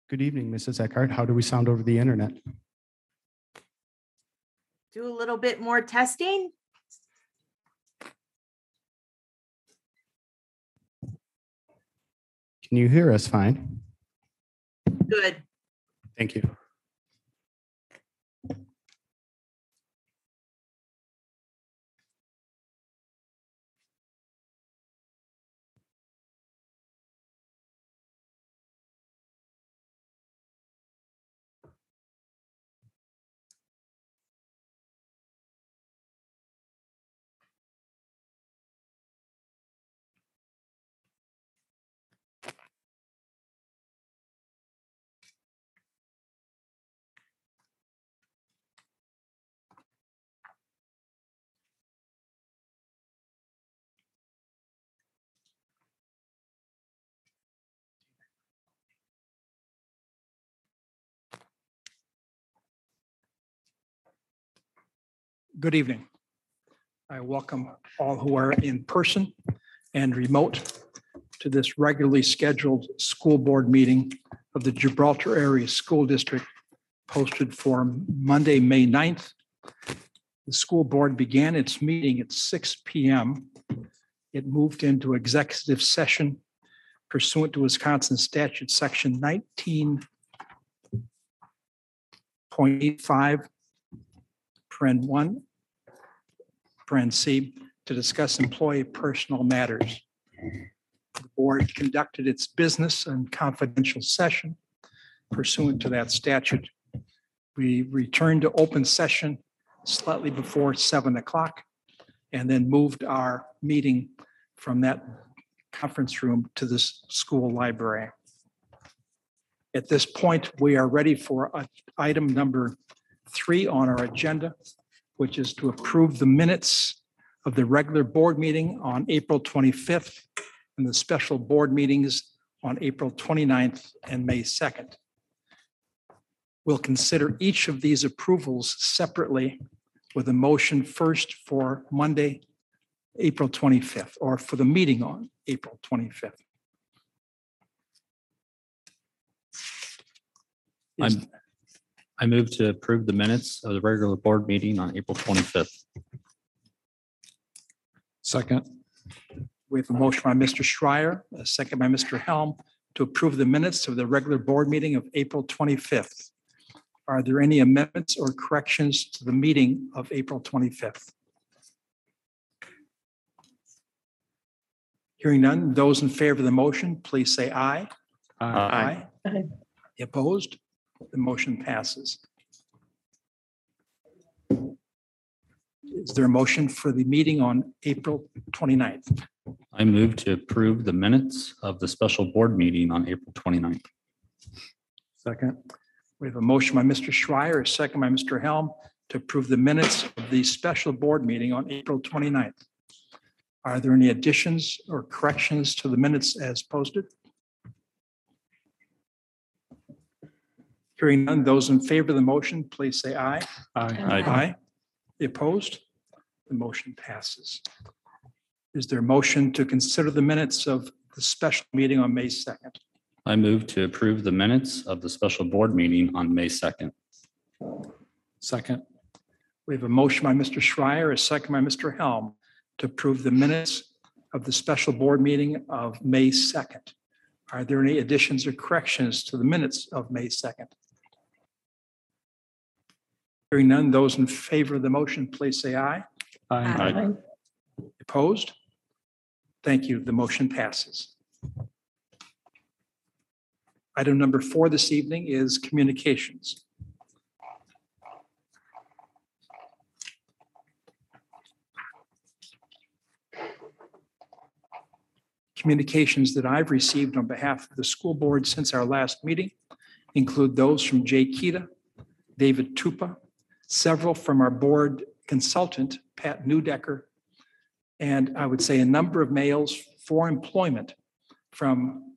Good evening, Mrs. Eckhart. How do we sound over the internet? Do a little bit more testing. Can you hear us fine? Good. Thank you. Good evening. I welcome all who are in person and remote to this regularly scheduled school board meeting of the Gibraltar Area School District posted for Monday, May 9th. The school board began its meeting at 6 p.m. It moved into executive session pursuant to Wisconsin statute section 19.85, paren 1, paren C, to discuss employee personal matters. The board conducted its business and confidential session pursuant to that statute. We returned to open session slightly before 7 o'clock and then moved our meeting from that conference room to this school library. At this point, we are ready for item number 3 on our agenda, which is to approve the minutes of the regular board meeting on April 25th and the special board meetings on April 29th and May 2nd. We'll consider each of these approvals separately with a motion first for Monday, April 25th, or for the meeting on April 25th. I move to approve the minutes of the regular board meeting on April 25th. Second. We have a motion by Mr. Schreier, a second by Mr. Helm to approve the minutes of the regular board meeting of April 25th. Are there any amendments or corrections to the meeting of April 25th? Hearing none, those in favor of the motion, please say aye. Aye. Aye. Opposed? The motion passes. Is there a motion for the meeting on April 29th? I move to approve the minutes of the special board meeting on April 29th. Second. We have a motion by Mr. Schreier, a second by Mr. Helm to approve the minutes of the special board meeting on April 29th. Are there any additions or corrections to the minutes as posted? Hearing none, those in favor of the motion, please say aye. Aye. The opposed? The motion passes. Is there a motion to consider the minutes of the special meeting on May 2nd? I move to approve the minutes of the special board meeting on May 2nd. Second. We have a motion by Mr. Schreier, a second by Mr. Helm to approve the minutes of the special board meeting of May 2nd. Are there any additions or corrections to the minutes of May 2nd? Hearing none, those in favor of the motion, please say aye. Aye. Opposed? Thank you. The motion passes. Item number 4 this evening is communications. Communications that I've received on behalf of the school board since our last meeting include those from Jay Kita, David Tupa, several from our board consultant, Pat Newdecker, and I would say a number of mails for employment from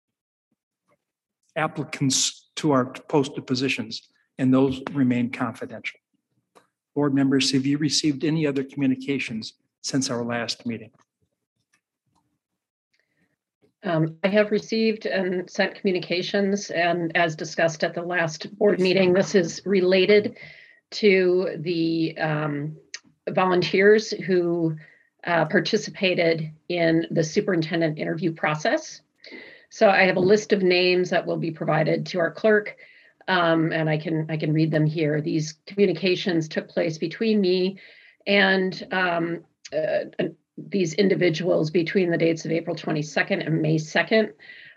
applicants to our posted positions, and those remain confidential. Board members, have you received any other communications since our last meeting? I have received and sent communications, and as discussed at the last board meeting, this is related to the volunteers who participated in the superintendent interview process. So I have a list of names that will be provided to our clerk, and I can read them here. These communications took place between me and these individuals between the dates of April 22nd and May 2nd.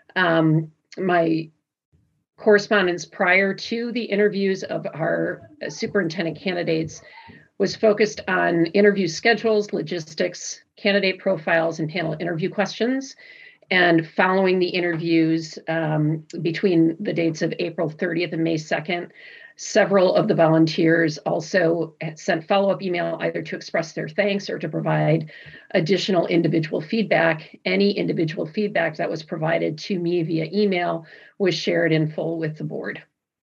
My correspondence prior to the interviews of our superintendent candidates was focused on interview schedules, logistics, candidate profiles, and panel interview questions. And following the interviews between the dates of April 30th and May 2nd, several of the volunteers also sent follow-up email either to express their thanks or to provide additional individual feedback. Any individual feedback that was provided to me via email was shared in full with the board.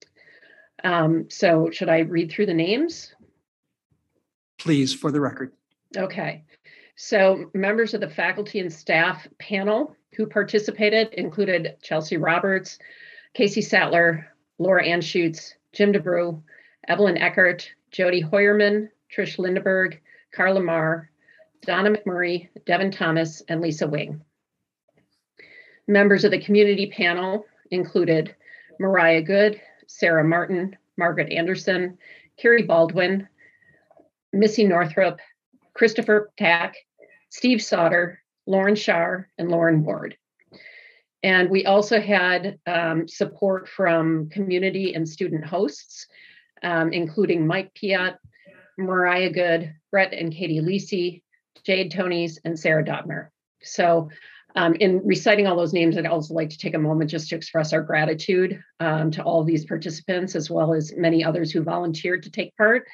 So should I read through the names? Please, for the record. Okay. So members of the faculty and staff panel who participated included Chelsea Roberts, Casey Sattler, Laura Anschutz, Jim DeBrew, Evelyn Eckert, Jody Hoyerman, Trish Lindeberg, Carla Marr, Donna McMurray, Devin Thomas, and Lisa Wing. Members of the community panel included Mariah Good, Sarah Martin, Margaret Anderson, Carrie Baldwin, Missy Northrup, Christopher Tack, Steve Sauter, Lauren Shar, and Lauren Ward. And we also had support from community and student hosts, including Mike Piat, Mariah Good, Brett and Katie Lisi, Jade Tonys, and Sarah Dobner. So in reciting all those names, I'd also like to take a moment just to express our gratitude to all of these participants, as well as many others who volunteered to take part.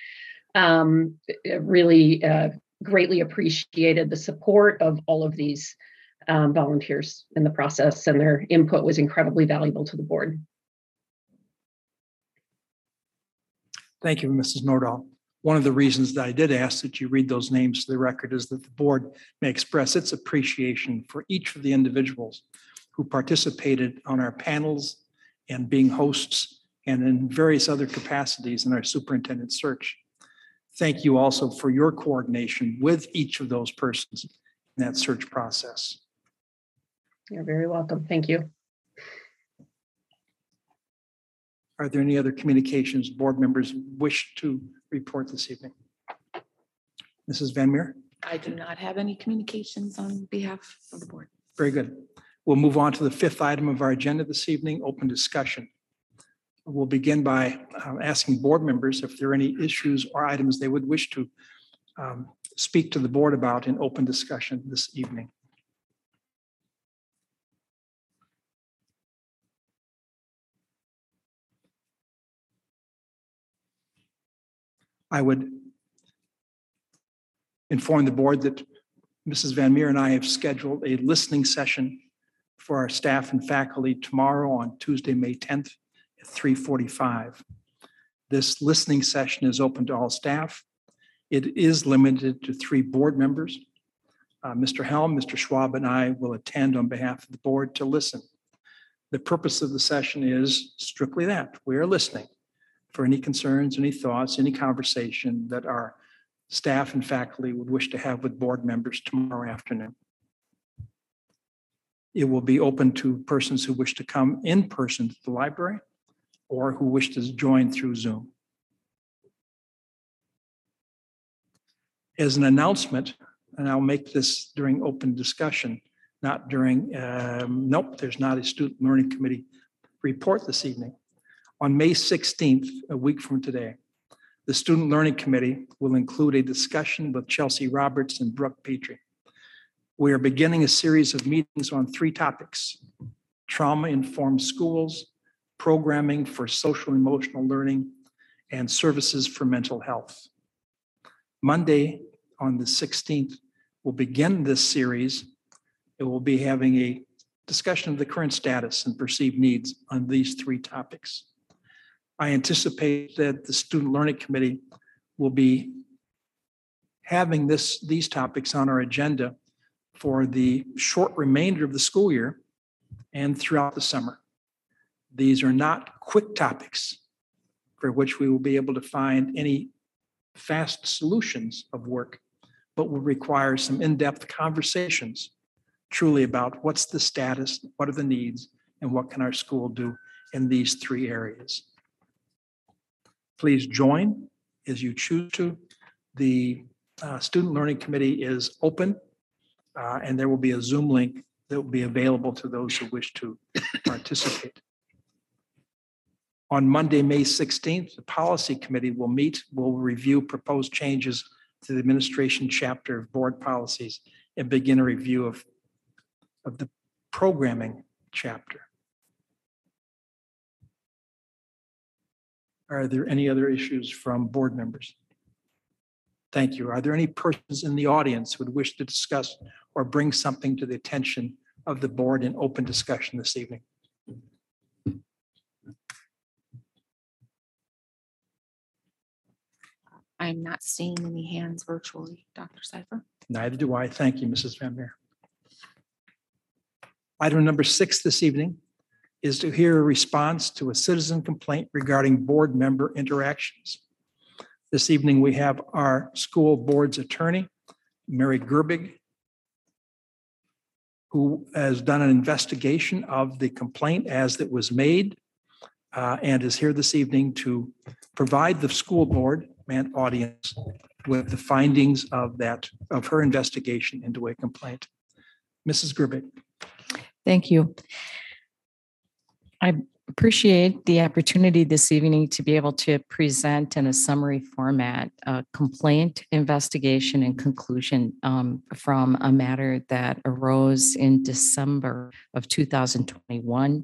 Really greatly appreciated the support of all of these volunteers in the process, and their input was incredibly valuable to the board. Thank you, Mrs. Nordahl. One of the reasons that I did ask that you read those names to the record is that the board may express its appreciation for each of the individuals who participated on our panels and being hosts and in various other capacities in our superintendent search. Thank you also for your coordination with each of those persons in that search process. You're very welcome. Thank you. Are there any other communications board members wish to report this evening? Mrs. Van Meer? I do not have any communications on behalf of the board. Very good. We'll move on to the fifth item of our agenda this evening, open discussion. We'll begin by asking board members if there are any issues or items they would wish to speak to the board about in open discussion this evening. I would inform the board that Mrs. Van Meer and I have scheduled a listening session for our staff and faculty tomorrow on Tuesday, May 10th at 3:45. This listening session is open to all staff. It is limited to 3 board members. Mr. Helm, Mr. Schwab, and I will attend on behalf of the board to listen. The purpose of the session is strictly that. We are listening for any concerns, any thoughts, any conversation that our staff and faculty would wish to have with board members tomorrow afternoon. It will be open to persons who wish to come in person to the library or who wish to join through Zoom. As an announcement, and I'll make this during open discussion, not during, nope, there's not a student learning committee report this evening. On May 16th, a week from today, the Student Learning Committee will include a discussion with Chelsea Roberts and Brooke Petrie. We are beginning a series of meetings on 3 topics: trauma-informed schools, programming for social emotional learning, and services for mental health. Monday, on the 16th, we'll begin this series. It will be having a discussion of the current status and perceived needs on these 3 topics. I anticipate that the Student Learning Committee will be having these topics on our agenda for the short remainder of the school year, and throughout the summer. These are not quick topics for which we will be able to find any fast solutions of work, but will require some in-depth conversations truly about what's the status, what are the needs, and what can our school do in these three areas. Please join as you choose to. The Student Learning Committee is open, and there will be a Zoom link that will be available to those who wish to participate. On Monday, May 16th, the Policy Committee will meet, will review proposed changes to the administration chapter of board policies and begin a review of the programming chapter. Are there any other issues from board members? Thank you. Are there any persons in the audience who would wish to discuss or bring something to the attention of the board in open discussion this evening? I'm not seeing any hands virtually, Dr. Cypher. Neither do I. Thank you, Mrs. Van Meer. Item number 6 this evening is to hear a response to a citizen complaint regarding board member interactions. This evening, we have our school board's attorney, Mary Gerbig, who has done an investigation of the complaint as it was made and is here this evening to provide the school board and audience with the findings of her investigation into a complaint. Mrs. Gerbig. Thank you. I appreciate the opportunity this evening to be able to present in a summary format a complaint, investigation, and conclusion from a matter that arose in December of 2021.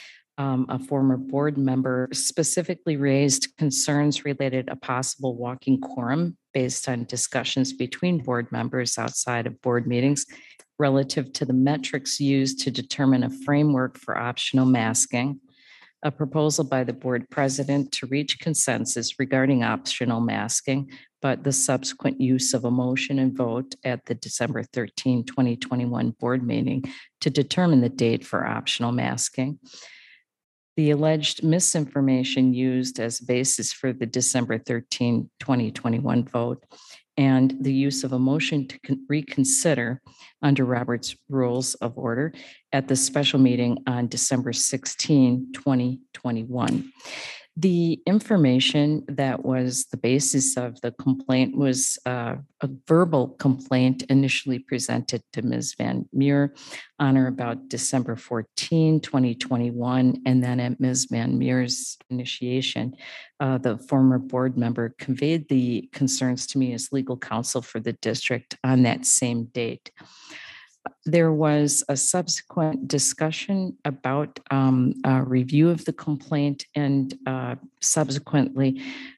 A former board member specifically raised concerns related to a possible walking quorum based on discussions between board members outside of board meetings relative to the metrics used to determine a framework for optional masking, a proposal by the board president to reach consensus regarding optional masking, but the subsequent use of a motion and vote at the December 13, 2021 board meeting to determine the date for optional masking, the alleged misinformation used as a basis for the December 13, 2021 vote, and the use of a motion to reconsider under Robert's Rules of Order at the special meeting on December 16, 2021. The information that was the basis of the complaint was a verbal complaint initially presented to Ms. Van Meer on or about December 14, 2021, and then at Ms. Van Meer's initiation, the former board member conveyed the concerns to me as legal counsel for the district on that same date. There was a subsequent discussion about a review of the complaint, and subsequently,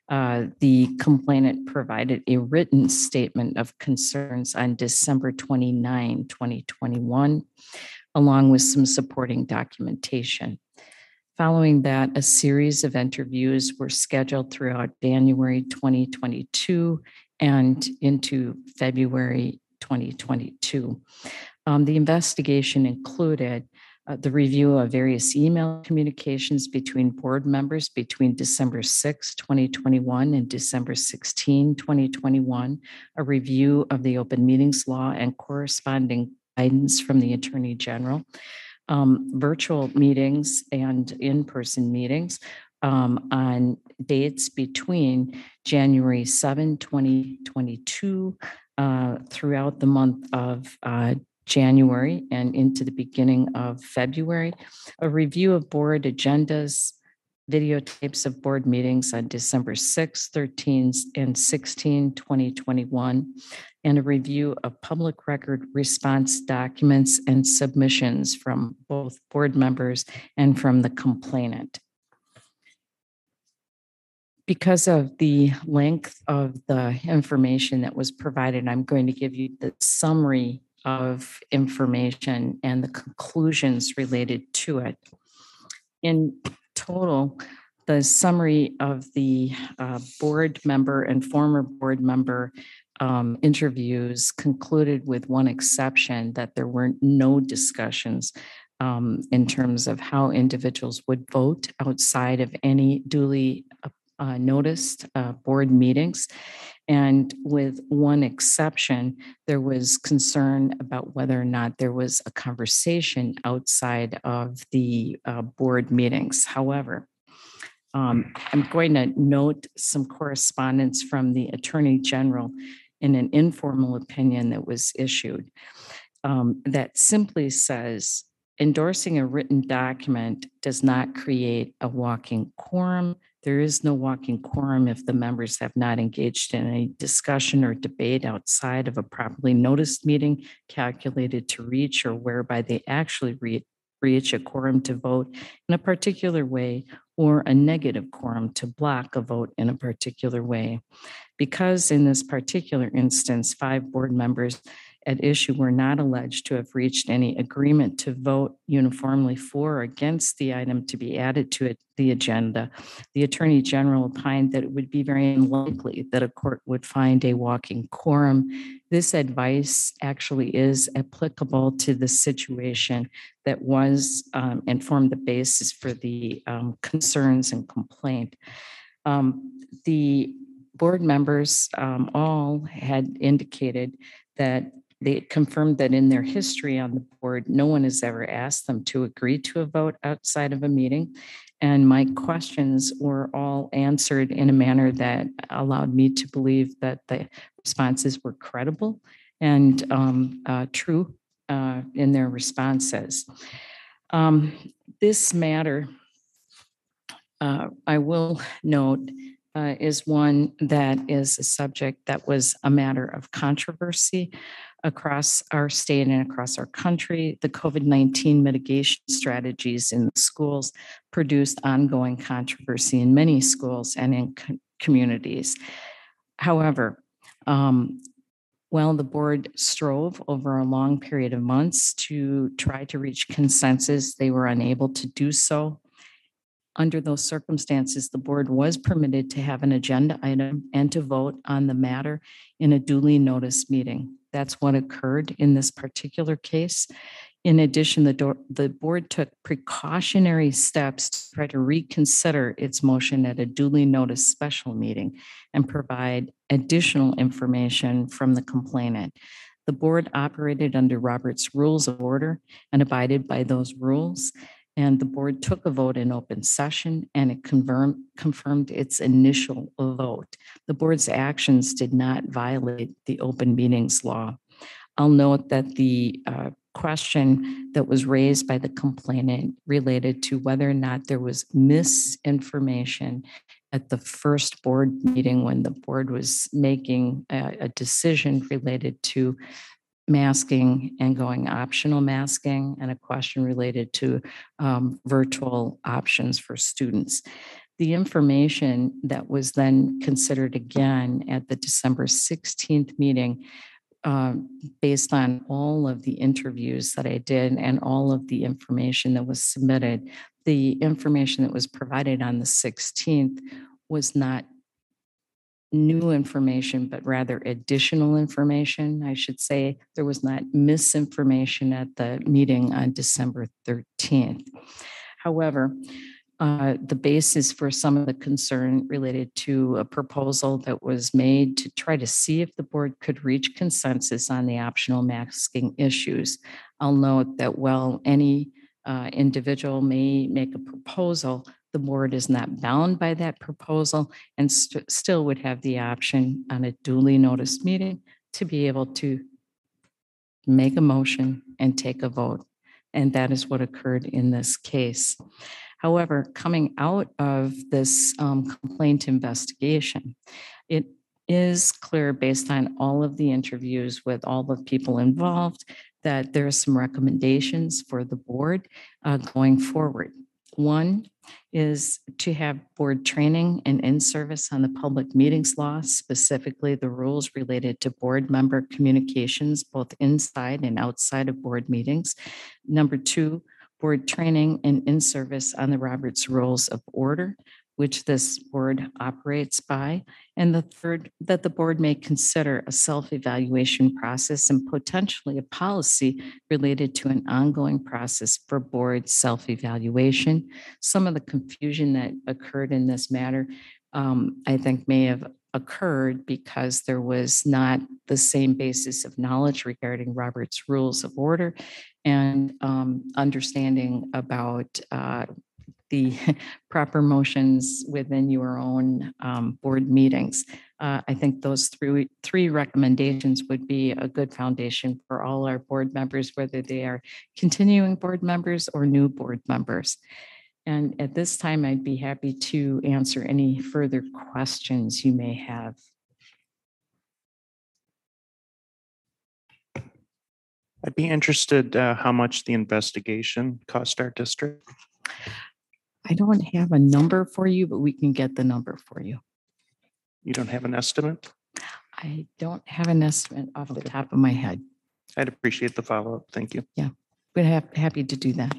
the complainant provided a written statement of concerns on December 29, 2021, along with some supporting documentation. Following that, a series of interviews were scheduled throughout January 2022 and into February 2022. The investigation included the review of various email communications between board members between December 6, 2021 and December 16, 2021, a review of the open meetings law and corresponding guidance from the Attorney General, virtual meetings and in-person meetings on dates between January 7, 2022 throughout the month of January and into the beginning of February, a review of board agendas, videotapes of board meetings on December 6, 13, and 16, 2021, and a review of public record response documents and submissions from both board members and from the complainant. Because of the length of the information that was provided, I'm going to give you the summary of information and the conclusions related to it. In total, the summary of the board member and former board member interviews concluded with one exception, that there were no discussions in terms of how individuals would vote outside of any duly noticed board meetings. And with one exception, there was concern about whether or not there was a conversation outside of the board meetings. However, I'm going to note some correspondence from the Attorney General in an informal opinion that was issued that simply says, endorsing a written document does not create a walking quorum. There is no walking quorum if the members have not engaged in a discussion or debate outside of a properly noticed meeting calculated to reach or whereby they actually reach a quorum to vote in a particular way or a negative quorum to block a vote in a particular way. Because in this particular instance, 5 board members at issue were not alleged to have reached any agreement to vote uniformly for or against the item to be added to the agenda, the Attorney General opined that it would be very unlikely that a court would find a walking quorum. This advice actually is applicable to the situation that was and formed the basis for the concerns and complaint. The board members all had indicated that they confirmed that in their history on the board, no one has ever asked them to agree to a vote outside of a meeting. And my questions were all answered in a manner that allowed me to believe that the responses were credible and true in their responses. This matter, I will note, is one that is a subject that was a matter of controversy across our state and across our country. The COVID-19 mitigation strategies in the schools produced ongoing controversy in many schools and in communities. However, while the board strove over a long period of months to try to reach consensus, they were unable to do so. Under those circumstances, the board was permitted to have an agenda item and to vote on the matter in a duly noticed meeting. That's what occurred in this particular case. In addition, the board took precautionary steps to try to reconsider its motion at a duly noticed special meeting and provide additional information from the complainant. The board operated under Robert's Rules of Order and abided by those rules. And the board took a vote in open session and it confirmed its initial vote. The board's actions did not violate the open meetings law. I'll note that the question that was raised by the complainant related to whether or not there was misinformation at the first board meeting when the board was making a decision related to masking and going optional masking, and a question related to virtual options for students. The information that was then considered again at the December 16th meeting, based on all of the interviews that I did and all of the information that was submitted, the information that was provided on the 16th was not new information, but rather additional information. I should say there was not misinformation at the meeting on December 13th. However, the basis for some of the concern related to a proposal that was made to try to see if the board could reach consensus on the optional masking issues. I'll note that while any individual may make a proposal, the board is not bound by that proposal and still would have the option on a duly noticed meeting to be able to make a motion and take a vote. And that is what occurred in this case. However, coming out of this complaint investigation, it is clear based on all of the interviews with all the people involved that there are some recommendations for the board going forward. One is to have board training and in-service on the public meetings law, specifically the rules related to board member communications, both inside and outside of board meetings. Number 2, board training and in-service on the Robert's Rules of Order. which this board operates by. And the third, that the board may consider a self-evaluation process and potentially a policy related to an ongoing process for board self-evaluation. Some of the confusion that occurred in this matter, I think may have occurred because there was not the same basis of knowledge regarding Robert's Rules of Order and understanding about the proper motions within your own board meetings. I think those three recommendations would be a good foundation for all our board members, whether they are continuing board members or new board members. And at this time, I'd be happy to answer any further questions you may have. I'd be interested how much the investigation cost our district. I don't have a number for you, but we can get the number for you. You don't have an estimate? I don't have an estimate off the Okay. top of my head. I'd appreciate the follow-up. Thank you. But happy to do that.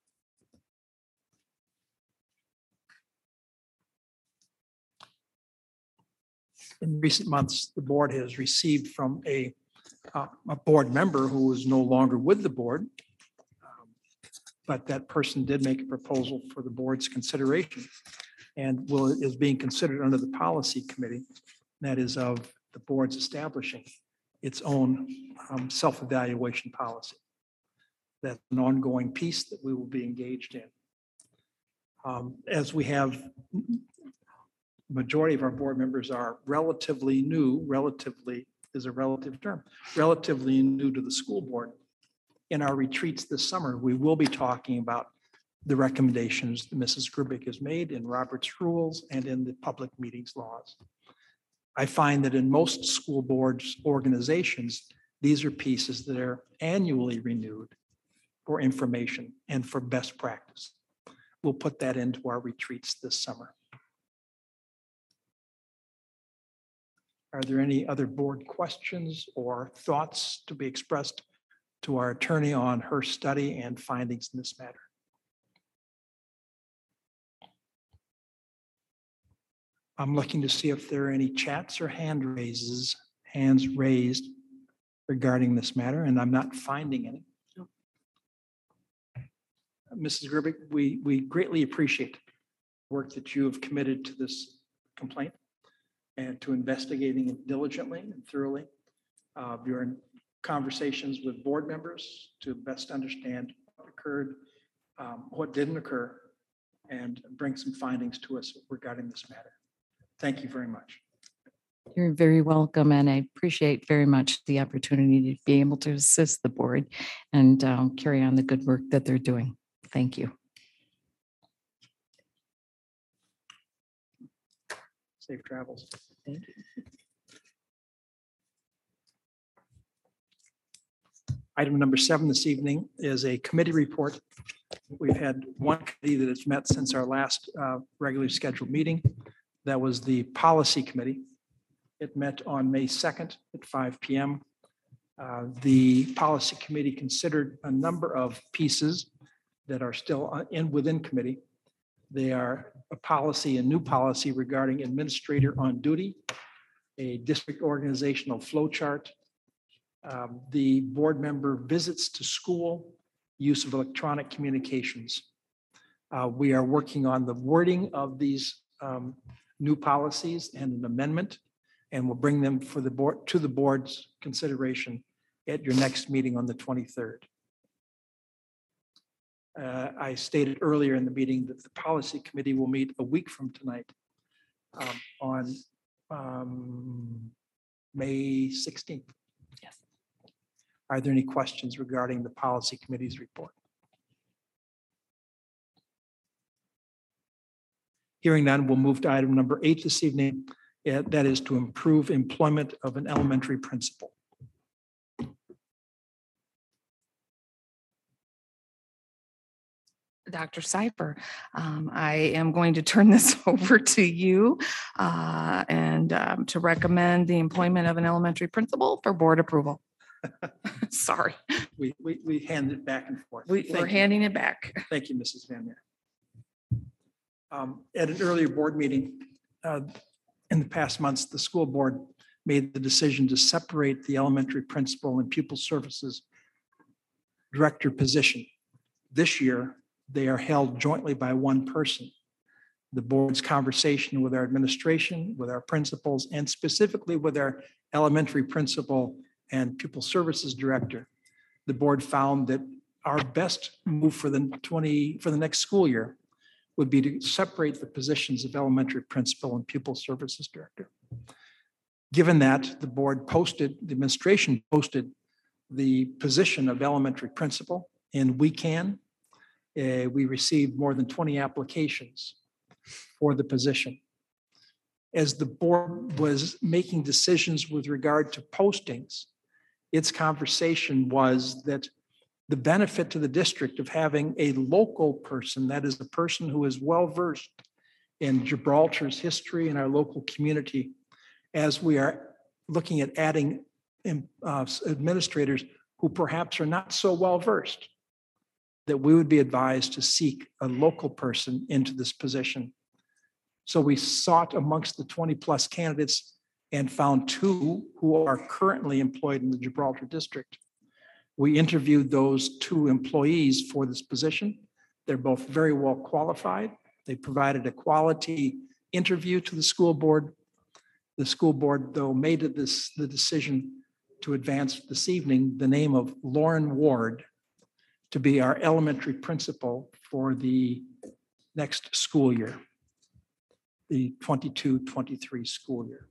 In recent months, the board has received from a board member who is no longer with the board. But that person did make a proposal for the board's consideration and is being considered under the policy committee. That is of the board's establishing its own self-evaluation policy. That's an ongoing piece that we will be engaged in. As we have, majority of our board members are relatively new, relatively is a relative term, relatively new to the school board. In our retreats this summer, we will be talking about the recommendations that Mrs. Grubik has made in Robert's Rules and in the public meetings laws. I find that in most school boards organizations, these are pieces that are annually renewed for information and for best practice. We'll put that into our retreats this summer. Are there any other board questions or thoughts to be expressed to our attorney on her study and findings in this matter? I'm looking to see if there are any chats or hands raised regarding this matter, and I'm not finding any. Mrs. Grubik, we greatly appreciate the work that you have committed to this complaint and to investigating it diligently and thoroughly. You're in conversations with board members to best understand what occurred, what didn't occur, and bring some findings to us regarding this matter. Thank you very much. You're very welcome, and I appreciate very much the opportunity to be able to assist the board and carry on the good work that they're doing. Thank you. Safe travels. Thank you. Item number 7 this evening is a committee report. We've had one committee that has met since our last regularly scheduled meeting. That was the policy committee. It met on May 2nd at 5 p.m. The policy committee considered a number of pieces that are still within committee. They are a new policy regarding administrator on duty, a district organizational flow chart, the board member visits to school, use of electronic communications. We are working on the wording of these new policies and an amendment, and we'll bring them for the board to the board's consideration at your next meeting on the 23rd. I stated earlier in the meeting that the policy committee will meet a week from tonight on May 16th. Yes. Are there any questions regarding the policy committee's report? Hearing none, we'll move to item number 8 this evening. That is to improve employment of an elementary principal. Dr. Cypher, I am going to turn this over to you and to recommend the employment of an elementary principal for board approval. Sorry, We hand it back and forth. we're Thank you. handing it back. Thank you, Mrs. Van Meer. At an earlier board meeting, in the past months, the school board made the decision to separate the elementary principal and pupil services director position. This year, they are held jointly by one person. The board's conversation with our administration, with our principals, and specifically with our elementary principal and pupil services director, the board found that our best move for the next school year would be to separate the positions of elementary principal and pupil services director. Given that, the administration posted the position of elementary principal in WeCan. We received more than 20 applications for the position. As the board was making decisions with regard to postings, its conversation was that the benefit to the district of having a local person, that is a person who is well-versed in Gibraltar's history and our local community, as we are looking at adding administrators who perhaps are not so well-versed, that we would be advised to seek a local person into this position. So we sought amongst the 20+ candidates and found 2 who are currently employed in the Gibraltar district. We interviewed those 2 employees for this position. They're both very well qualified. They provided a quality interview to the school board. The school board, though, made the decision to advance this evening the name of Lauren Ward to be our elementary principal for the next school year, the 22-23 school year.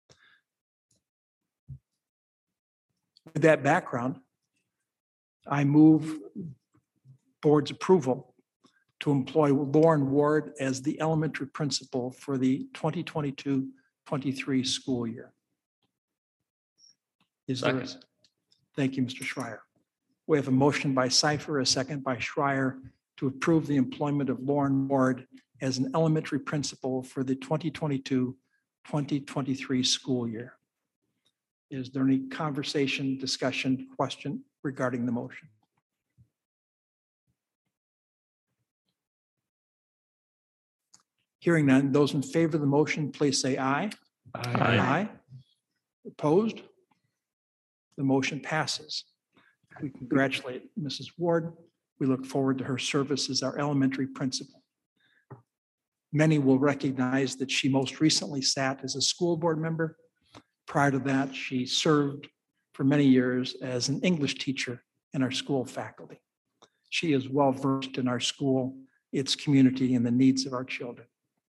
With that background, I move board's approval to employ Lauren Ward as the elementary principal for the 2022-23 school year. Is there a- Second. Thank you, Mr. Schreier. We have a motion by Cipher, a second by Schreier to approve the employment of Lauren Ward as an elementary principal for the 2022-2023 school year. Is there any conversation, discussion, question regarding the motion? Hearing none, those in favor of the motion, please say aye. Aye. Opposed? The motion passes. We congratulate Mrs. Ward. We look forward to her service as our elementary principal. Many will recognize that she most recently sat as a school board member. Prior to that, she served for many years as an English teacher in our school faculty. She is well versed in our school, its community, and the needs of our children.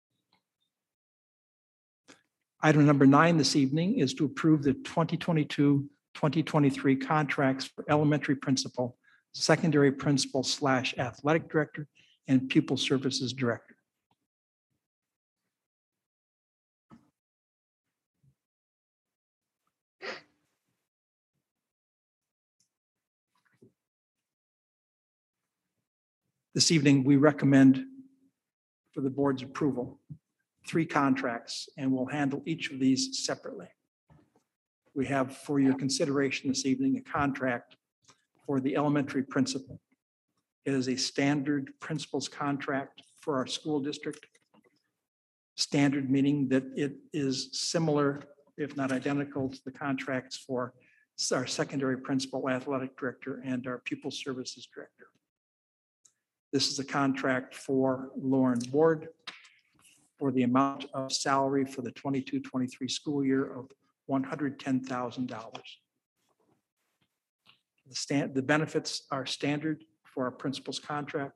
Item number 9 this evening is to approve the 2022-2023 contracts for elementary principal, secondary principal / athletic director, and pupil services director. This evening, we recommend for the board's approval 3 contracts, and we'll handle each of these separately. We have for your consideration this evening a contract for the elementary principal. It is a standard principal's contract for our school district. Standard meaning that it is similar, if not identical, to the contracts for our secondary principal, athletic director, and our pupil services director. This is a contract for Lauren Ward for the amount of salary for the 22-23 school year of $110,000. The benefits are standard for our principal's contract.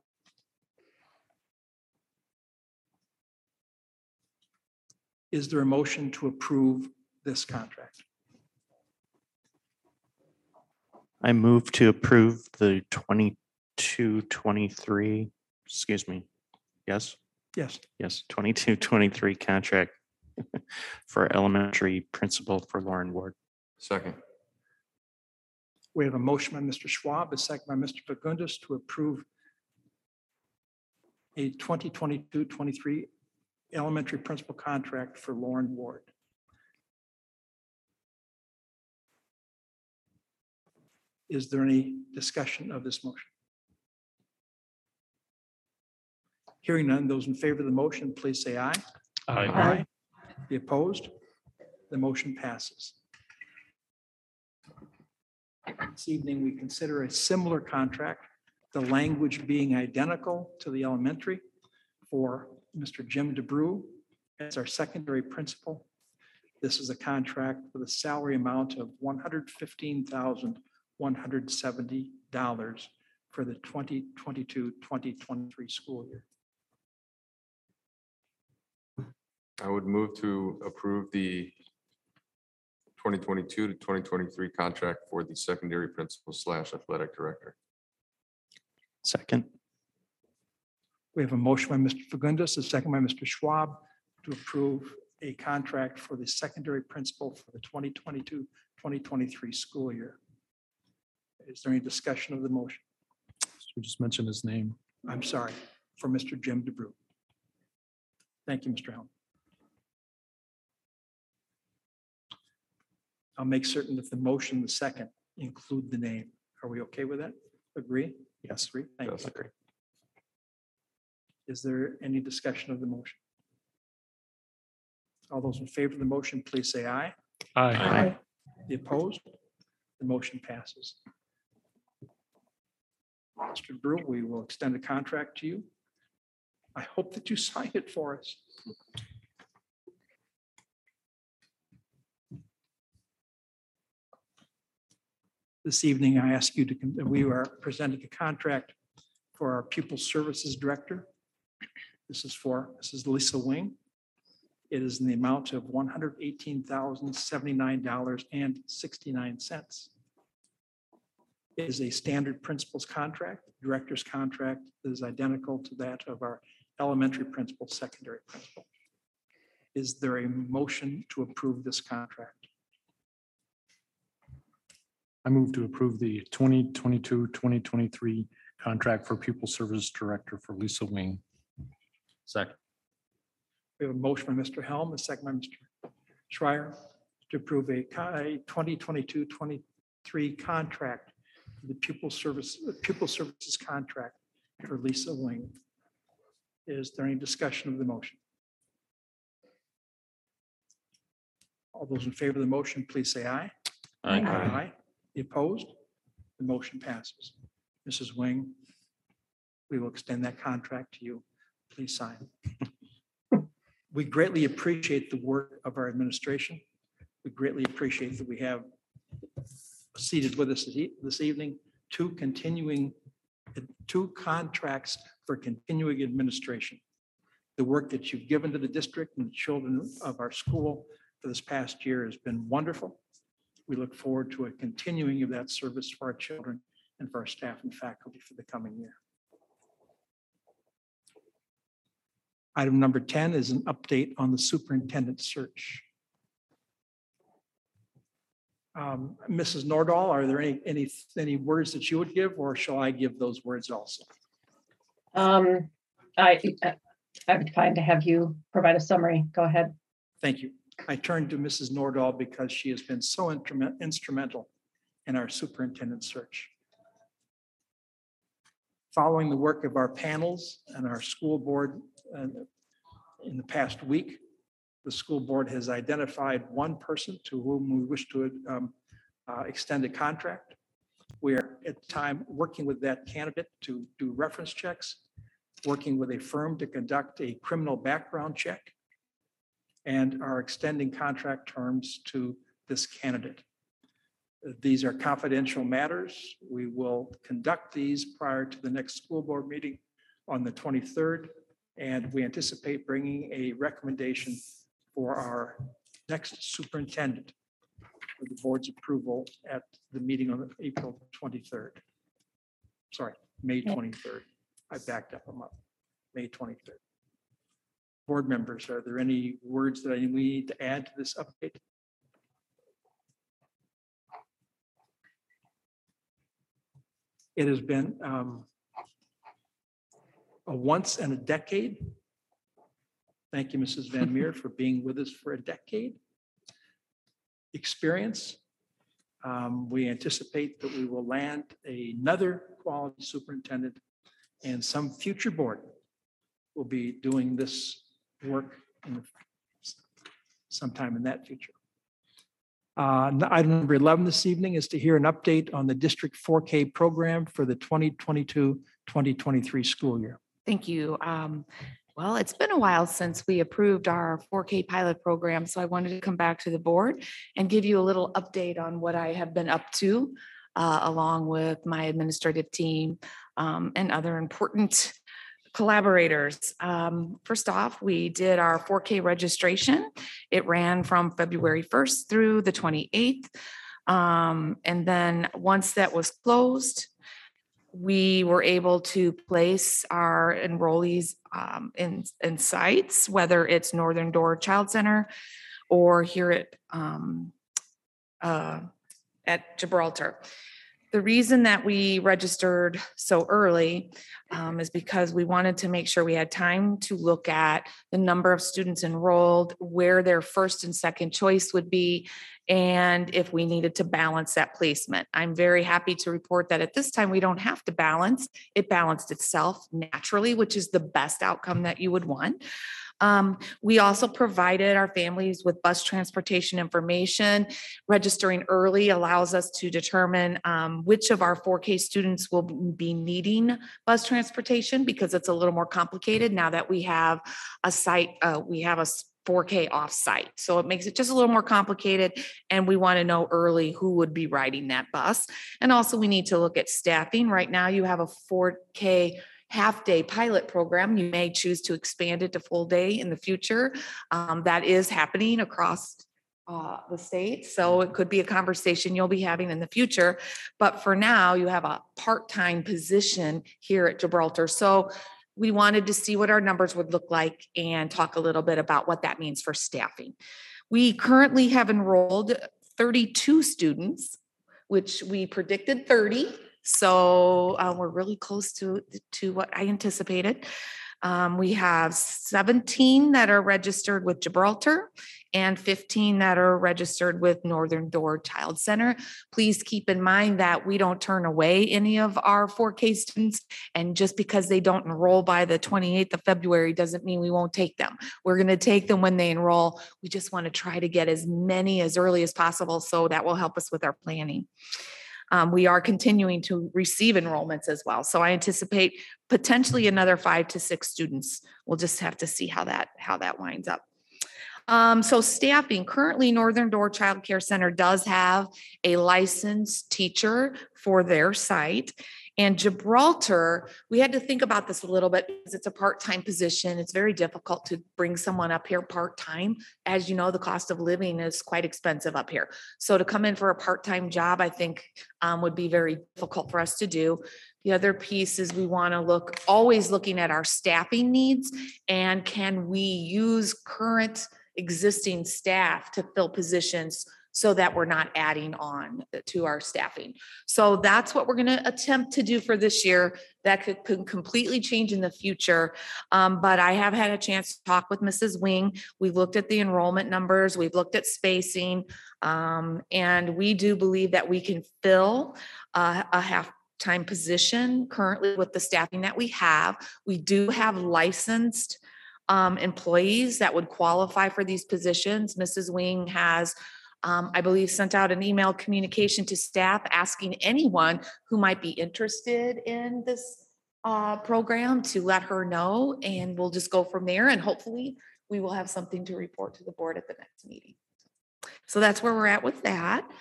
Is there a motion to approve this contract? I move to approve the 22-23, excuse me. Yes, Yes. 22-23 contract for elementary principal for Lauren Ward. Second. We have a motion by Mr. Schwab, a second by Mr. Fagundes to approve a 2022-23 elementary principal contract for Lauren Ward. Is there any discussion of this motion? Hearing none, those in favor of the motion, please say aye. Aye. The opposed? The motion passes. This evening, we consider a similar contract, the language being identical to the elementary for Mr. Jim DeBrew as our secondary principal. This is a contract with a salary amount of $115,170 for the 2022-2023 school year. I would move to approve the 2022 to 2023 contract for the secondary principal / athletic director. Second. We have a motion by Mr. Fagundes, a second by Mr. Schwab to approve a contract for the secondary principal for the 2022-2023 school year. Is there any discussion of the motion? We just mentioned his name. I'm sorry, for Mr. Jim DeBrew. Thank you, Mr. Helm. I'll make certain that the motion, the second, include the name. Are we okay with that? Agree? Yes. Agree? Thank Yes. you. Is there any discussion of the motion? All those in favor of the motion, please say aye. Aye. The opposed? The motion passes. Mr. Brew, we will extend a contract to you. I hope that you sign it for us. This evening, I ask you to, we are presenting a contract for our pupil services director. This is Lisa Wing. It is in the amount of $118,079.69. It is a standard principal's contract, director's contract that is identical to that of our elementary principal, secondary principal. Is there a motion to approve this contract? I move to approve the 2022-2023 contract for pupil service director for Lisa Wing. Second. We have a motion by Mr. Helm, a second by Mr. Schreier to approve a 2022-23 contract for the pupil services contract for Lisa Wing. Is there any discussion of the motion? All those in favor of the motion, please say aye. Aye. The opposed? The motion passes. Mrs. Wing, we will extend that contract to you. Please sign. We greatly appreciate the work of our administration. We greatly appreciate that we have seated with us this evening two contracts for continuing administration. The work that you've given to the district and the children of our school for this past year has been wonderful. We look forward to a continuing of that service for our children and for our staff and faculty for the coming year. Item number 10 is an update on the superintendent search. Mrs. Nordahl, are there any words that you would give, or shall I give those words also? I'm fine to have you provide a summary. Go ahead. Thank you. I turn to Mrs. Nordahl because she has been so instrumental in our superintendent search. Following the work of our panels and our school board in the past week, the school board has identified one person to whom we wish to extend a contract. We are at the time working with that candidate to do reference checks, working with a firm to conduct a criminal background check, and are extending contract terms to this candidate. These are confidential matters. We will conduct these prior to the next school board meeting on the 23rd, and we anticipate bringing a recommendation for our next superintendent with the board's approval at the meeting on April 23rd. Sorry, May 23rd. I backed up a month, May 23rd. Board members, are there any words that we need to add to this update? It has been a once in a decade. Thank you, Mrs. Van Meer, for being with us for a decade. Experience. We anticipate that we will land another quality superintendent, and some future board will be doing this work sometime in that future. Item number 11 this evening is to hear an update on the District 4K program for the 2022-2023 school year. Thank you. Well, it's been a while since we approved our 4K pilot program, so I wanted to come back to the board and give you a little update on what I have been up to, along with my administrative team and other important collaborators. First off, we did our 4K registration. It ran from February 1st through the 28th. And then once that was closed, we were able to place our enrollees in sites, whether it's Northern Door Child Center or here at Gibraltar. The reason that we registered so early is because we wanted to make sure we had time to look at the number of students enrolled, where their first and second choice would be, and if we needed to balance that placement. I'm very happy to report that at this time, we don't have to balance. It balanced itself naturally, which is the best outcome that you would want. We also provided our families with bus transportation information. Registering early allows us to determine which of our 4K students will be needing bus transportation, because it's a little more complicated now that we have a site, we have a 4K off-site. So it makes it just a little more complicated, and we want to know early who would be riding that bus. And also we need to look at staffing. Right now you have a 4K half-day pilot program. You may choose to expand it to full day in the future. That is happening across the state. So it could be a conversation you'll be having in the future. But for now, you have a part-time position here at Gibraltar. So we wanted to see what our numbers would look like and talk a little bit about what that means for staffing. We currently have enrolled 32 students, which we predicted 30. So we're really close to what I anticipated. We have 17 that are registered with Gibraltar and 15 that are registered with Northern Door Child Center. Please keep in mind that we don't turn away any of our 4K students, and just because they don't enroll by the 28th of February doesn't mean we won't take them. We're going to take them when they enroll. We just want to try to get as many as early as possible, so that will help us with our planning. We are continuing to receive enrollments as well. So I anticipate potentially another 5 to 6 students. We'll just have to see how that winds up. So staffing, currently Northern Door Child Care Center does have a licensed teacher for their site. And Gibraltar, we had to think about this a little bit because it's a part-time position. It's very difficult to bring someone up here part-time. As you know, the cost of living is quite expensive up here. So to come in for a part-time job, I think would be very difficult for us to do. The other piece is we want to always looking at our staffing needs, and can we use current existing staff to fill positions so that we're not adding on to our staffing. So that's what we're going to attempt to do for this year. That could completely change in the future. But I have had a chance to talk with Mrs. Wing. We've looked at the enrollment numbers. We've looked at spacing. And we do believe that we can fill a half-time position currently with the staffing that we have. We do have licensed employees that would qualify for these positions. Mrs. Wing has I believe sent out an email communication to staff asking anyone who might be interested in this program to let her know, and we'll just go from there, and hopefully we will have something to report to the board at the next meeting. So that's where we're at with that.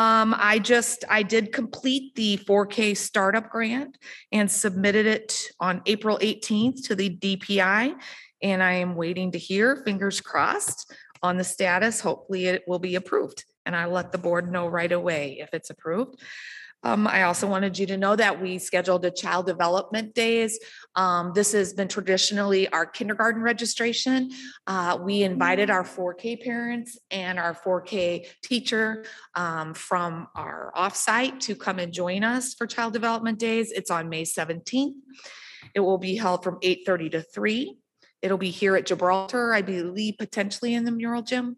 I did complete the 4K startup grant and submitted it on April 18th to the DPI, and I am waiting to hear, fingers crossed, on the status. Hopefully it will be approved, and I'll let the board know right away if it's approved. I also wanted you to know that we scheduled a child development days. This has been traditionally our kindergarten registration. We invited our 4K parents and our 4K teacher from our offsite to come and join us for child development days. It's on May 17th. It will be held from 8:30 to 3. It'll be here at Gibraltar, I believe, potentially in the mural gym,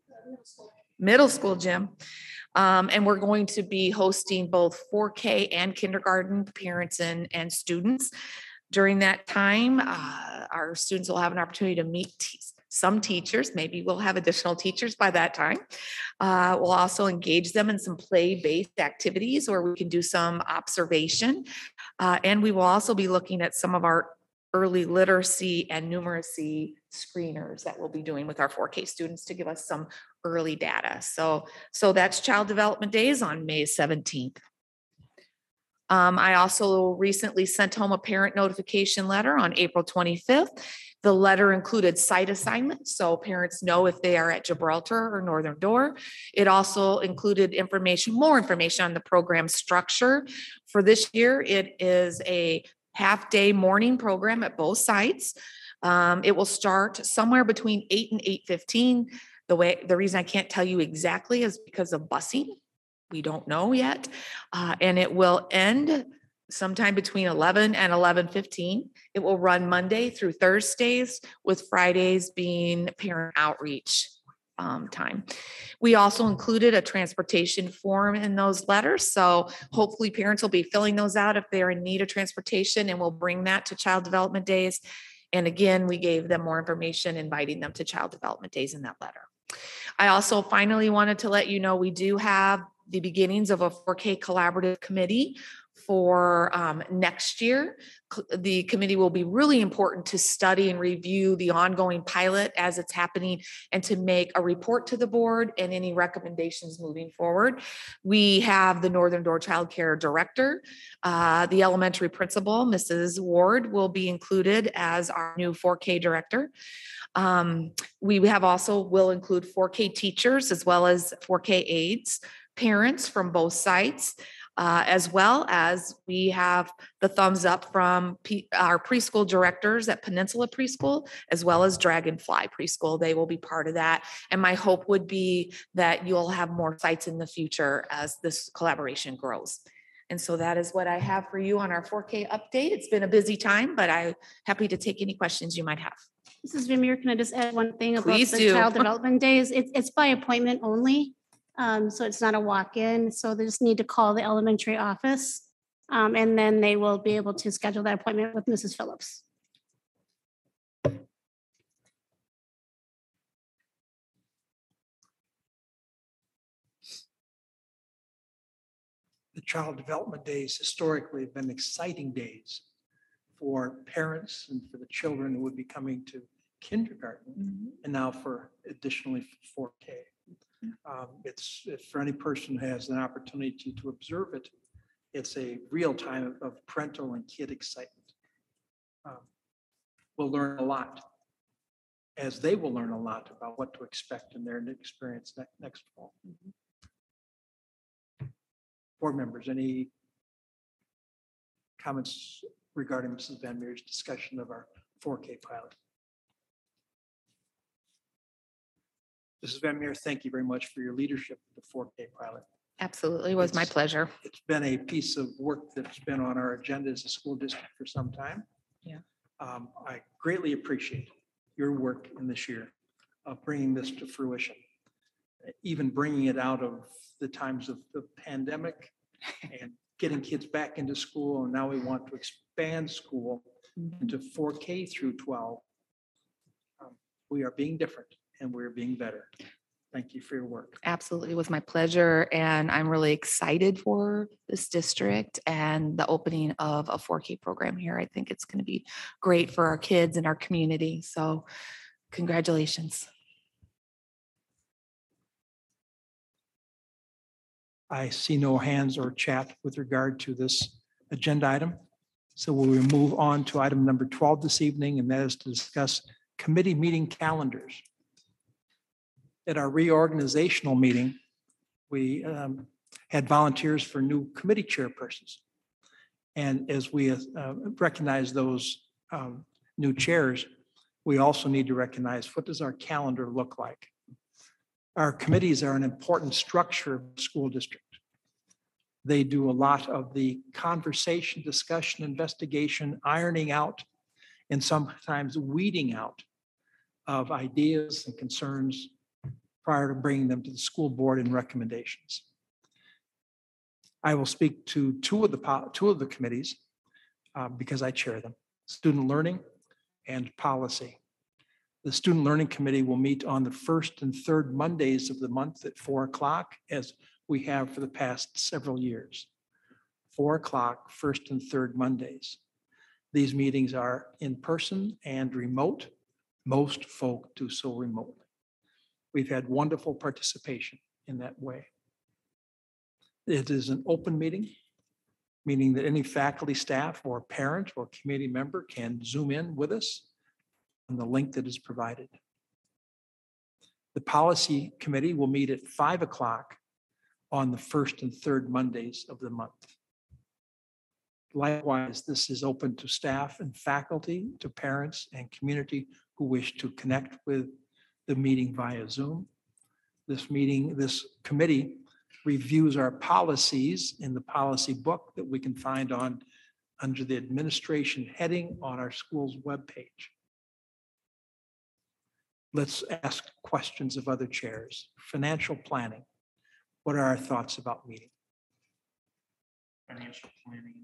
middle school gym. And we're going to be hosting both 4K and kindergarten parents and students. During that time, Our students will have an opportunity to meet some teachers. Maybe we'll have additional teachers by that time. We'll also engage them in some play-based activities where we can do some observation. And we will also be looking at some of our early literacy and numeracy screeners that we'll be doing with our 4K students to give us some early data. So that's Child Development Days on May 17th. I also recently sent home a parent notification letter on April 25th. The letter included site assignments, so parents know if they are at Gibraltar or Northern Door. It also included more information on the program structure. For this year, it is a half-day morning program at both sites. It will start somewhere between 8 and 8:15. The reason I can't tell you exactly is because of busing. We don't know yet. And it will end sometime between 11 and 11:15. It will run Monday through Thursdays, with Fridays being parent outreach time. We also included a transportation form in those letters. So hopefully parents will be filling those out if they're in need of transportation, and we'll bring that to Child Development Days. And again, we gave them more information, inviting them to Child Development Days in that letter. I also finally wanted to let you know we do have the beginnings of a 4K collaborative committee for next year. The committee will be really important to study and review the ongoing pilot as it's happening, and to make a report to the board and any recommendations moving forward. We have the Northern Door Child Care Director, the elementary principal, Mrs. Ward, will be included as our new 4K director. We will include 4K teachers as well as 4K aides, parents from both sites, as well as we have the thumbs up from our preschool directors at Peninsula Preschool, as well as Dragonfly Preschool. They will be part of that. And my hope would be that you'll have more sites in the future as this collaboration grows. And so that is what I have for you on our 4K update. It's been a busy time, but I'm happy to take any questions you might have. Mrs. Vermeer, can I just add one thing about Please the do. Child Development Days? It's by appointment only. So it's not a walk-in. So they just need to call the elementary office. And then they will be able to schedule that appointment with Mrs. Phillips. The Child Development Days historically have been exciting days for parents and for the children who would be coming to kindergarten, and now additionally for 4K. It's, if for any person who has an opportunity to observe it, it's a real time of parental and kid excitement. We'll learn a lot, as they will learn a lot about what to expect in their experience next fall. Board members, any comments regarding Mrs. Van Meer's discussion of our 4K pilot? Mrs. Van Meer, thank you very much for your leadership of the 4K pilot. Absolutely, it was my pleasure. It's been a piece of work that's been on our agenda as a school district for some time. Yeah. I greatly appreciate your work in this year of bringing this to fruition, even bringing it out of the times of the pandemic and getting kids back into school. And now we want to expand school into 4K through 12. We are being different and we're being better. Thank you for your work. Absolutely, it was my pleasure. And I'm really excited for this district and the opening of a 4K program here. I think it's going to be great for our kids and our community. So congratulations. I see no hands or chat with regard to this agenda item. So we will move on to item number 12 this evening, and that is to discuss committee meeting calendars. At our reorganizational meeting, we had volunteers for new committee chairpersons. And as we recognize those new chairs, we also need to recognize, what does our calendar look like? Our committees are an important structure of the school district. They do a lot of the conversation, discussion, investigation, ironing out, and sometimes weeding out of ideas and concerns prior to bringing them to the school board and recommendations. I will speak to two of the committees because I chair them: student learning and Policy. The Student Learning Committee will meet on the first and third Mondays of the month at 4 o'clock, as we have for the past several years. 4 o'clock, first and third Mondays. These meetings are in person and remote. Most folk do so remotely. We've had wonderful participation in that way. It is an open meeting, meaning that any faculty, staff, or parent or community member can Zoom in with us on the link that is provided. The Policy Committee will meet at 5 o'clock on the first and third Mondays of the month. Likewise, this is open to staff and faculty, to parents and community who wish to connect with the meeting via Zoom. This committee reviews our policies in the policy book that we can find under the administration heading on our school's webpage. Let's ask questions of other chairs. Financial planning. What are our thoughts about meeting? Financial planning,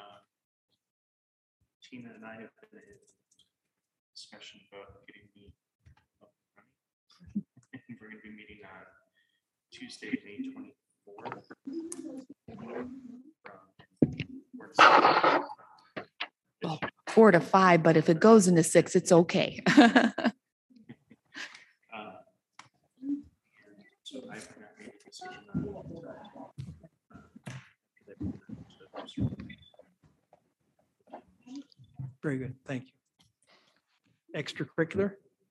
Tina and I have been in discussion about getting me up and running. We're going to be meeting on Tuesday, May 24th. Well, 4 to 5, but if it goes into 6, it's okay. So I have not made a decision on Very good, thank you. Extracurricular?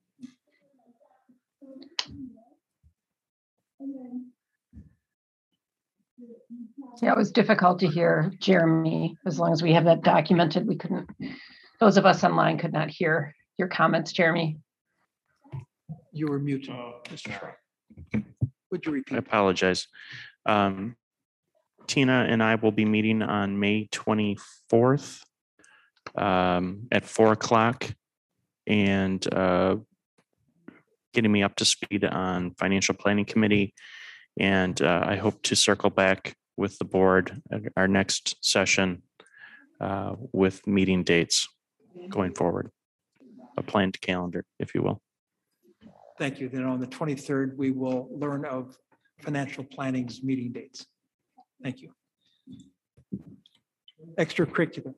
Yeah, it was difficult to hear Jeremy. As long as we have that documented, we couldn't, those of us online could not hear your comments, Jeremy. You were muted, Mr. Schwab. Would you I repeat? apologize. Tina and I will be meeting on May 24th at 4 o'clock and getting me up to speed on Financial Planning Committee. And I hope to circle back with the board at our next session with meeting dates going forward, a planned calendar, if you will. Thank you. Then on the 23rd, we will learn of financial planning's meeting dates. Thank you. Extracurricular.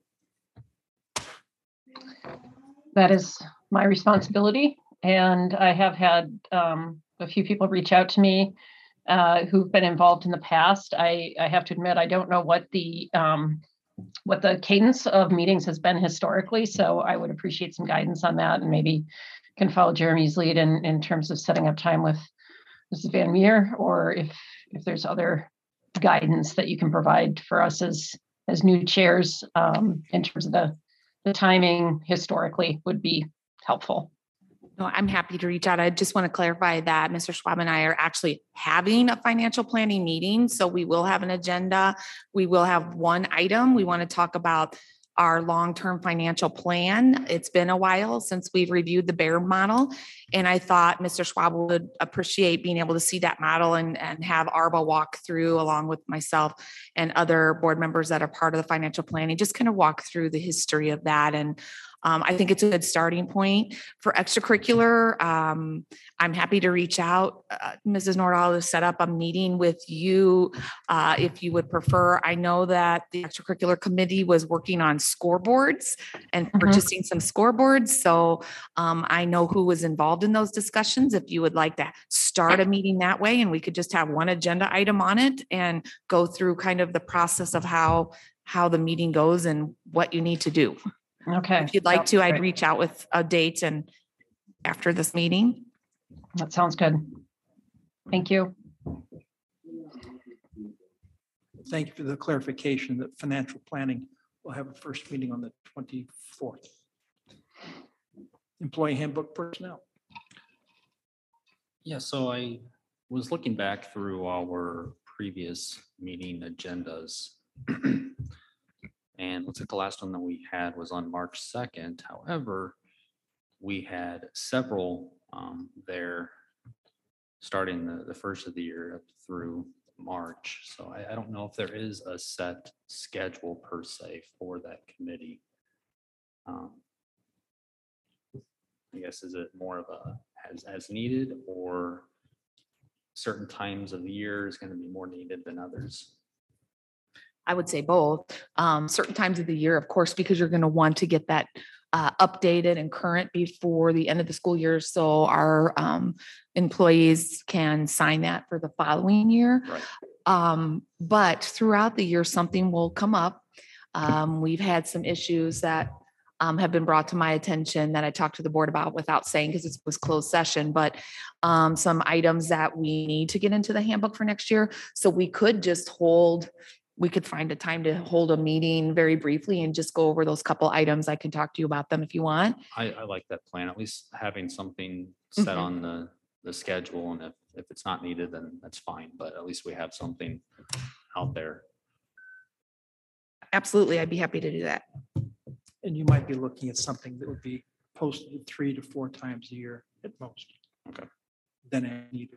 That is my responsibility. And I have had a few people reach out to me who've been involved in the past. I have to admit, I don't know what the cadence of meetings has been historically. So I would appreciate some guidance on that, and maybe can follow Jeremy's lead in terms of setting up time with Mrs. Van Meer, or if there's other guidance that you can provide for us as new chairs in terms of the timing historically would be helpful. No, I'm happy to reach out. I just want to clarify that Mr. Schwab and I are actually having a financial planning meeting. So we will have an agenda. We will have one item. We want to talk about our long-term financial plan. It's been a while since we've reviewed the BEAR model. And I thought Mr. Schwab would appreciate being able to see that model and have ARBA walk through along with myself and other board members that are part of the financial planning, just kind of walk through the history of that. And I think it's a good starting point for extracurricular. I'm happy to reach out, Mrs. Nordall, to set up a meeting with you if you would prefer. I know that the extracurricular committee was working on scoreboards and purchasing some scoreboards. So I know who was involved in those discussions. If you would like to start a meeting that way, and we could just have one agenda item on it and go through kind of the process of how the meeting goes and what you need to do. Okay. If you'd like Sounds to, I'd great. reach out with a date and after this meeting. That sounds good. Thank you. Thank you for the clarification that financial planning will have a first meeting on the 24th. Employee handbook personnel. Yeah, so I was looking back through our previous meeting agendas. And looks like the last one that we had was on March 2nd. However, we had several there starting the first of the year up through March. So I don't know if there is a set schedule per se for that committee. I guess, is it more of a as needed, or certain times of the year is going to be more needed than others? I would say both. Certain times of the year, of course, because you're going to want to get that updated and current before the end of the school year. So our employees can sign that for the following year. Right. But throughout the year, something will come up. We've had some issues that have been brought to my attention that I talked to the board about without saying, because it was closed session, but some items that we need to get into the handbook for next year. So we could find a time to hold a meeting very briefly and just go over those couple items. I can talk to you about them if you want. I like that plan, at least having something set Mhm. on the schedule, and if it's not needed, then that's fine, but at least we have something out there. Absolutely. I'd be happy to do that. And you might be looking at something that would be posted 3 to 4 times a year at most. Okay. Then I need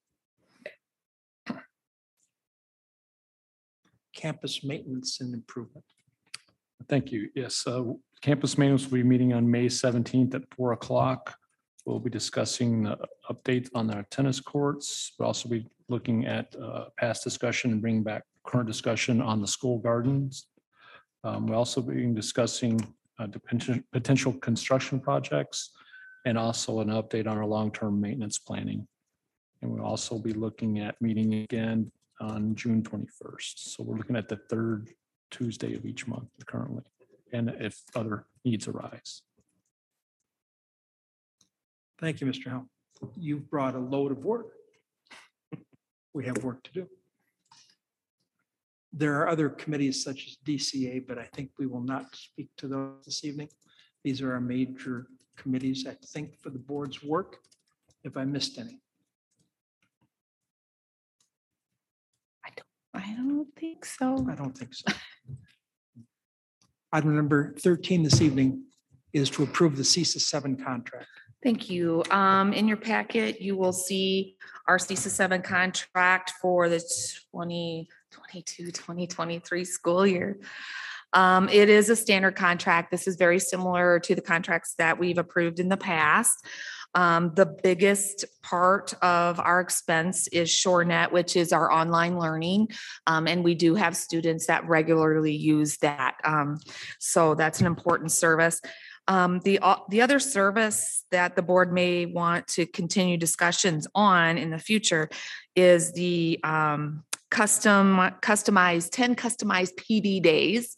campus maintenance and improvement. Thank you. Yes, campus maintenance will be meeting on May 17th at 4 o'clock. We'll be discussing the updates on our tennis courts. We'll also be looking at past discussion and bringing back current discussion on the school gardens. We'll also be discussing the potential construction projects and also an update on our long-term maintenance planning. And we'll also be looking at meeting again on June 21st. So we're looking at the third Tuesday of each month currently, and if other needs arise. Thank you, Mr. Helm. You've brought a load of work. We have work to do. There are other committees such as DCA, but I think we will not speak to those this evening. These are our major committees, I think, for the board's work. If I missed any. I don't think so. I don't think so. Item number 13 this evening is to approve the CISA 7 contract. Thank you. In your packet, you will see our CISA 7 contract for the 2022-2023 school year. It is a standard contract. This is very similar to the contracts that we've approved in the past. The biggest part of our expense is ShoreNet, which is our online learning. And we do have students that regularly use that. So that's an important service. The other service that the board may want to continue discussions on in the future is the customized 10 customized PD days.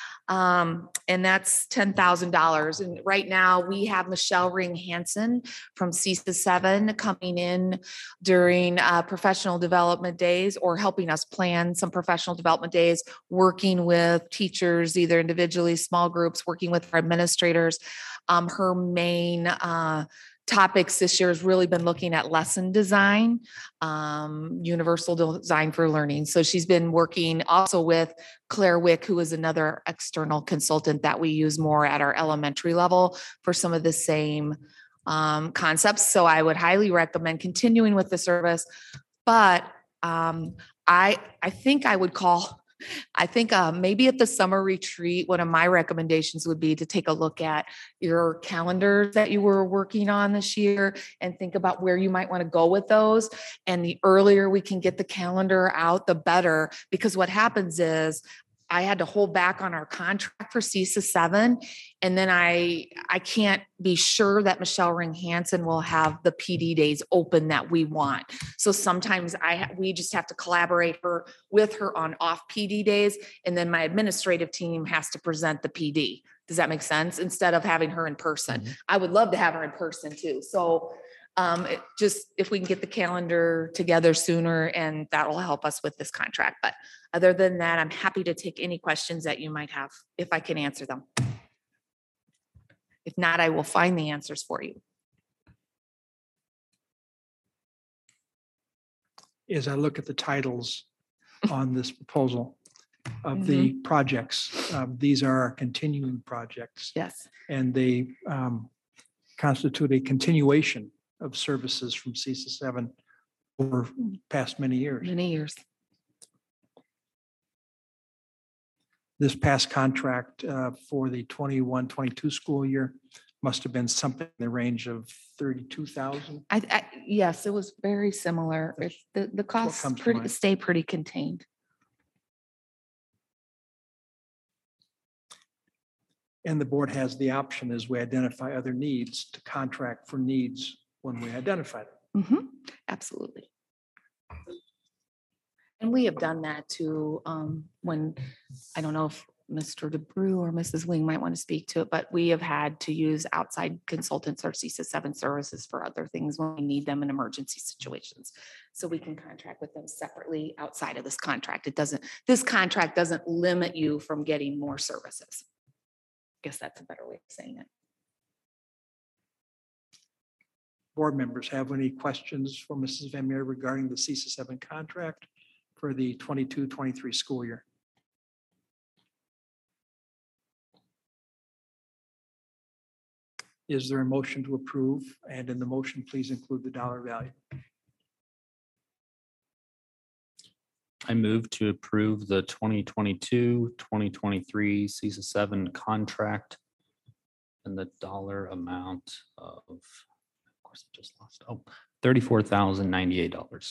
And that's $10,000. And right now we have Michelle Ring Hansen from CISA 7 coming in during professional development days or helping us plan some professional development days, working with teachers, either individually, small groups, working with our administrators. Her main topics this year has really been looking at lesson design, universal design for learning. So she's been working also with Claire Wick, who is another external consultant that we use more at our elementary level for some of the same concepts. So I would highly recommend continuing with the service, but I think I would call. I think maybe at the summer retreat, one of my recommendations would be to take a look at your calendars that you were working on this year and think about where you might want to go with those. And the earlier we can get the calendar out, the better, because what happens is I had to hold back on our contract for CISA 7. And then I can't be sure that Michelle Ring Hansen will have the PD days open that we want. So sometimes we just have to collaborate with her on off PD days. And then my administrative team has to present the PD. Does that make sense? Instead of having her in person. Mm-hmm. I would love to have her in person too. So just if we can get the calendar together sooner, and that'll help us with this contract. But other than that, I'm happy to take any questions that you might have if I can answer them. If not, I will find the answers for you. As I look at the titles on this proposal of the projects, these are our continuing projects. Yes. And they constitute a continuation of services from CISA 7 over past many years. Many years. This past contract for the 21-22 school year must have been something in the range of 32,000. Yes, it was very similar. It's the costs comes to mind. stay pretty contained. And the board has the option, as we identify other needs, to contract for needs when we identify them. Mhm, absolutely. And we have done that too, when, I don't know if Mr. DeBrew or Mrs. Wing might want to speak to it, but we have had to use outside consultants or CISA 7 services for other things when we need them in emergency situations. So we can contract with them separately outside of this contract. This contract doesn't limit you from getting more services. I guess that's a better way of saying it. Board members have any questions for Mrs. Van Meer regarding the CISA 7 contract for the 22-23 school year? Is there a motion to approve? And in the motion, please include the dollar value. I move to approve the 2022-2023 CISA 7 contract and the dollar amount of course, I just lost, $34,098.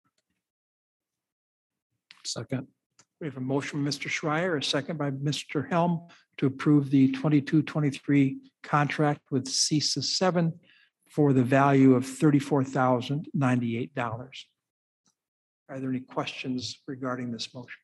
Second. We have a motion from Mr. Schreier, a second by Mr. Helm to approve the 22-23 contract with CISA 7 for the value of $34,098. Are there any questions regarding this motion?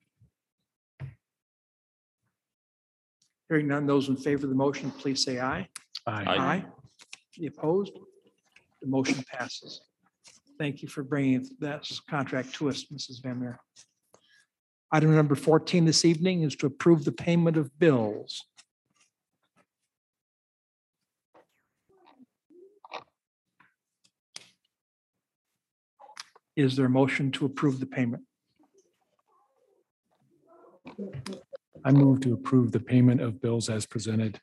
Hearing none, those in favor of the motion, please say aye. Aye. Any opposed? The motion passes. Thank you for bringing this contract to us, Mrs. Van Meer. Item number 14 this evening is to approve the payment of bills. Is there a motion to approve the payment? I move to approve the payment of bills as presented.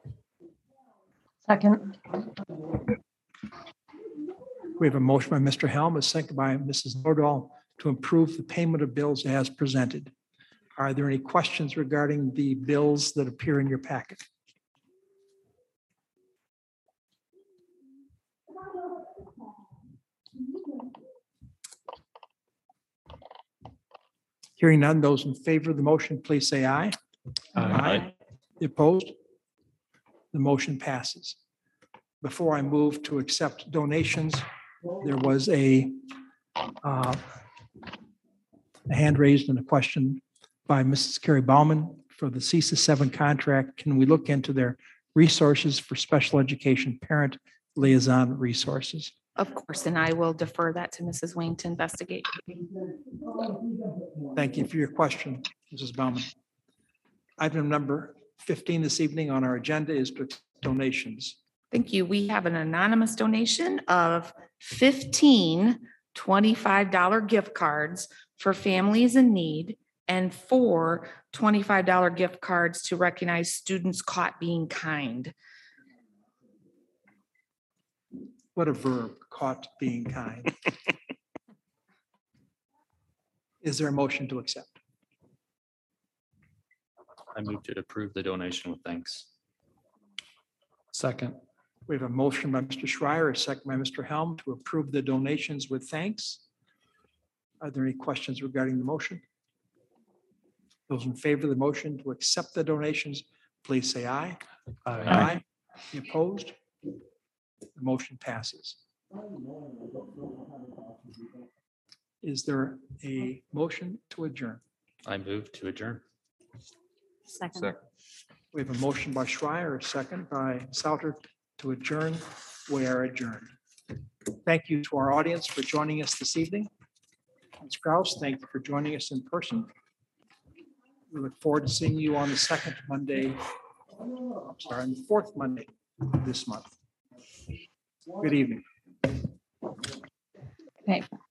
Second. We have a motion by Mr. Helm, a second by Mrs. Nordahl to approve the payment of bills as presented. Are there any questions regarding the bills that appear in your packet? Hearing none, those in favor of the motion, please say aye. Aye. The opposed? The motion passes. Before I move to accept donations, there was a hand raised and a question by Mrs. Carrie Bauman for the CISA 7 contract. Can we look into their resources for special education parent liaison resources? Of course, and I will defer that to Mrs. Wing to investigate. Thank you for your question, Mrs. Bauman. Item number 15 this evening on our agenda is to accept donations. Thank you. We have an anonymous donation of 15 $25 gift cards for families in need and 4 $25 gift cards to recognize students caught being kind. What a verb, caught being kind. Is there a motion to accept? I move to approve the donation with thanks. Second. We have a motion by Mr. Schreier, a second by Mr. Helm to approve the donations with thanks. Are there any questions regarding the motion? Those in favor of the motion to accept the donations, please say aye. Aye. Any opposed? The motion passes. Is there a motion to adjourn? I move to adjourn. Second. We have a motion by Schreier, a second by Souter to adjourn. We are adjourned. Thank you to our audience for joining us this evening. Ms. Kraus, thank you for joining us in person. We look forward to seeing you on the second Monday, on the fourth Monday of this month. Good evening. Okay.